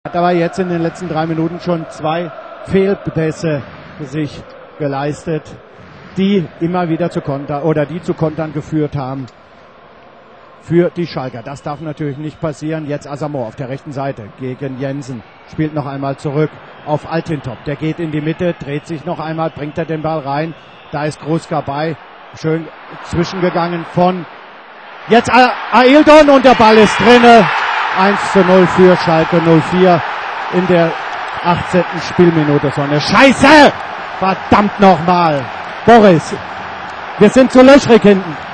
Hat aber jetzt in den letzten 3 Minuten schon 2 Fehlpässe sich geleistet, die immer wieder zu Kontern geführt haben für die Schalker. Das darf natürlich nicht passieren. Jetzt Asamoah auf der rechten Seite gegen Jensen. Spielt noch einmal zurück auf Altintop. Der geht in die Mitte, dreht sich noch einmal, bringt er den Ball rein. Da ist Gruska bei. Schön zwischengegangen von jetzt Aildon und der Ball ist drinne. 1:0 für Schalke 04 in der 18. Spielminute. So eine Scheiße! Verdammt nochmal! Boris, wir sind zu löchrig hinten.